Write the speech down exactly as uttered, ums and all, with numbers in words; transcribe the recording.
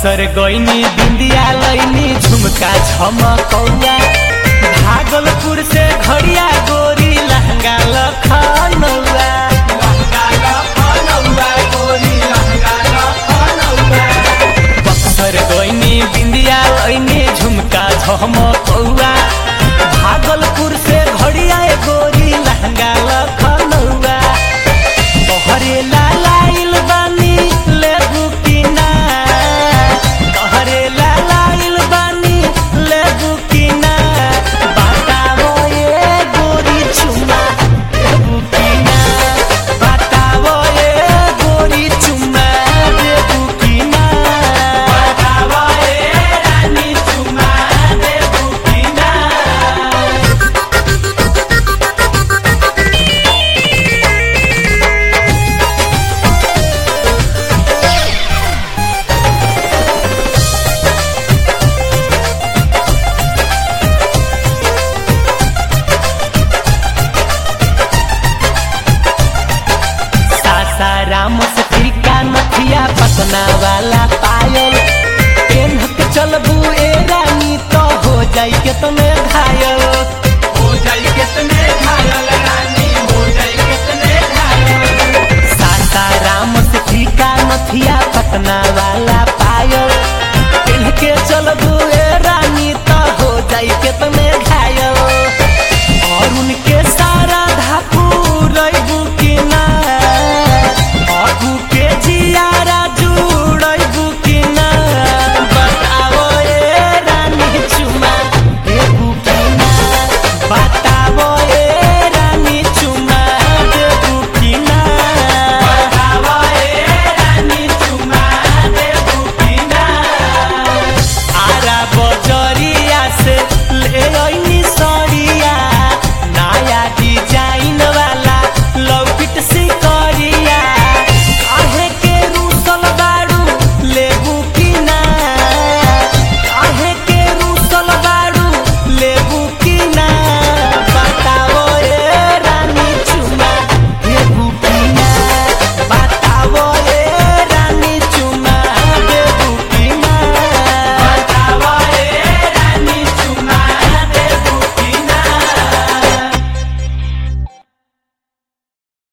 बक्सर गईनी बिंदिया लईनी झुमका झमकौआ भागलपुर से घड़िया गोरी लहंगा लखनऊआ बक्सर गईनी बिंदिया लईनी झुमका झमकौआ भागलपुर से घड़िया गोरी लहंगा लखनऊआ तोहरे लालाइल बानी लेबू की ना तोहरे लालाइल बानी लेबू की ना बतावो ये गोरी चुमा देबू की ना बतावो ये गोरी चुमा देबू की ना बतावो ये रानी चुमा देबू की ना। सासाराम से टीका नथिया पटना